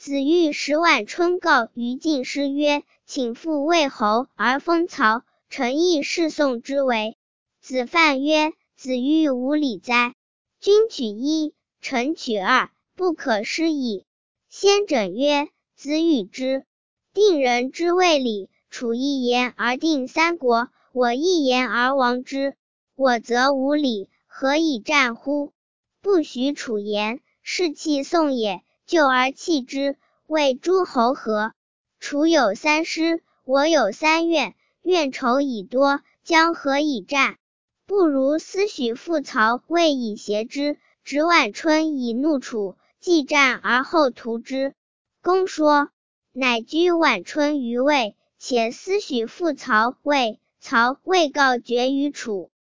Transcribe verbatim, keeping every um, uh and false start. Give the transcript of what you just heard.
子欲使宛春告于晋师曰：请复魏侯而封曹，臣亦是宋之为。子犯曰：子欲无礼哉！君取一，臣取二，不可失矣。先轸曰：子与之。定人之谓礼，处一言而定三国，我一言而亡之。我则无礼，何以战乎？不许处言，是弃宋也。就而弃之，谓诸侯何？楚有三师，我有三院，怨仇已多，将何以战？不如思许复曹，魏以胁之，执宛春以怒楚，既战而后图之。公说，乃居宛春于魏，且思许复曹，魏曹魏告绝于楚。